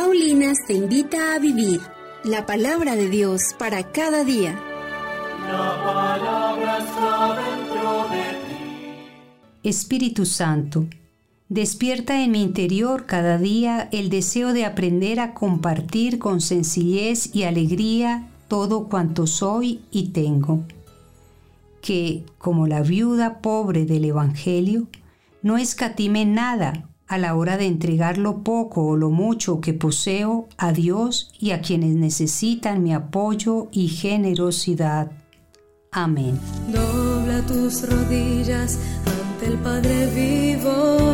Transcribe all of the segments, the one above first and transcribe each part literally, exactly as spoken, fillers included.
Paulinas te invita a vivir la palabra de Dios para cada día. La palabra está dentro de ti. Espíritu Santo, despierta en mi interior cada día el deseo de aprender a compartir con sencillez y alegría todo cuanto soy y tengo. Que, como la viuda pobre del Evangelio, no escatime nada a la hora de entregar lo poco o lo mucho que poseo a Dios y a quienes necesitan mi apoyo y generosidad. Amén. Dobla tus rodillas ante el Padre vivo,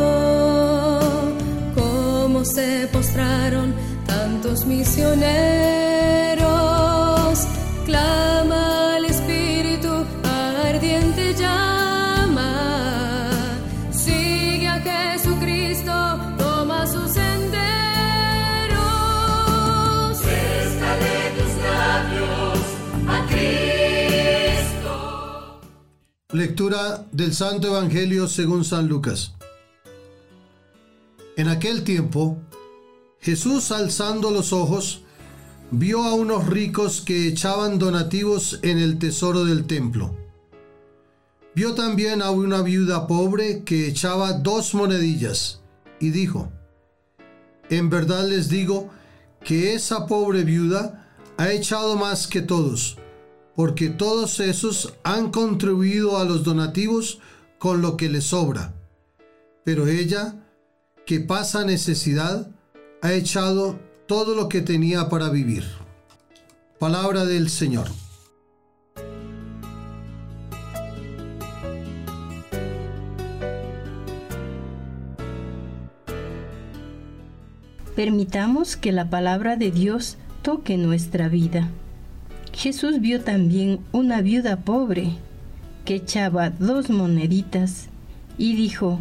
como se postraron tantos misioneros. Clama al Espíritu, ardiente llama. Sigue a Jesucristo, toma sus senderos. Cesta de tus labios a Cristo. Lectura del Santo Evangelio según San Lucas. En aquel tiempo, Jesús, alzando los ojos, vio a unos ricos que echaban donativos en el tesoro del templo. Vio también a una viuda pobre que echaba dos monedillas, y dijo: En verdad les digo que esa pobre viuda ha echado más que todos, porque todos esos han contribuido a los donativos con lo que les sobra. Pero ella, que pasa necesidad, ha echado todo lo que tenía para vivir. Palabra del Señor. Permitamos que la palabra de Dios toque nuestra vida. Jesús vio también una viuda pobre que echaba dos moneditas y dijo: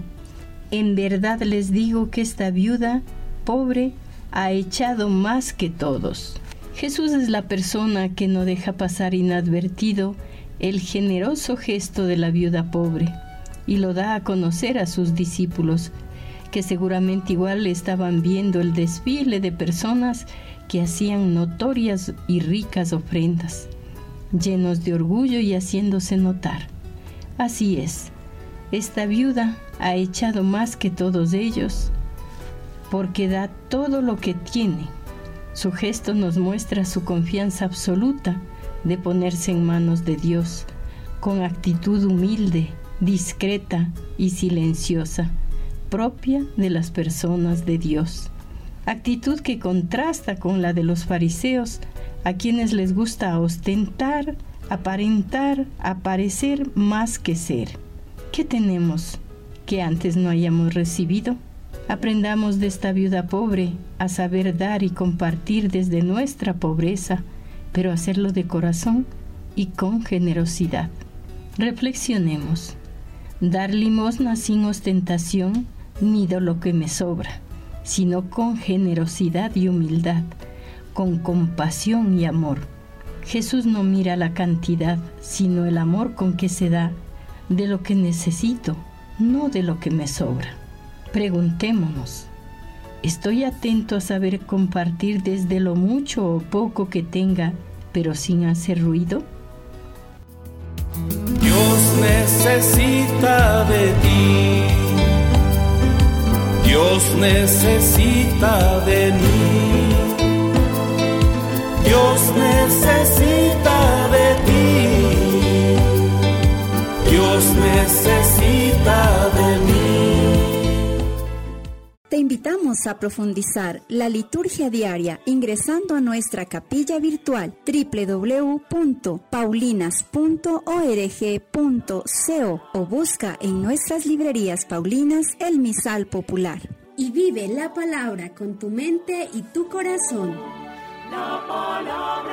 En verdad les digo que esta viuda pobre ha echado más que todos. Jesús es la persona que no deja pasar inadvertido el generoso gesto de la viuda pobre y lo da a conocer a sus discípulos, que seguramente igual estaban viendo el desfile de personas que hacían notorias y ricas ofrendas, llenos de orgullo y haciéndose notar. Así es, esta viuda ha echado más que todos ellos, porque da todo lo que tiene. Su gesto nos muestra su confianza absoluta de ponerse en manos de Dios, con actitud humilde, discreta y silenciosa, propia de las personas de Dios. Actitud que contrasta con la de los fariseos, a quienes les gusta ostentar, aparentar, aparecer más que ser. ¿Qué tenemos que antes no hayamos recibido? Aprendamos de esta viuda pobre a saber dar y compartir desde nuestra pobreza, pero hacerlo de corazón y con generosidad. Reflexionemos. Dar limosna sin ostentación ni de lo que me sobra, sino con generosidad y humildad, con compasión y amor. Jesús no mira la cantidad, sino el amor con que se da de lo que necesito, no de lo que me sobra. Preguntémonos, ¿estoy atento a saber compartir desde lo mucho o poco que tenga, pero sin hacer ruido? Dios necesita de ti. Dios necesita de mí. Dios necesita de ti. Dios necesita de mí. Te invitamos a profundizar la liturgia diaria ingresando a nuestra capilla virtual doble u doble u doble u punto paulinas punto org punto co o busca en nuestras librerías paulinas el misal popular. Y vive la palabra con tu mente y tu corazón. La palabra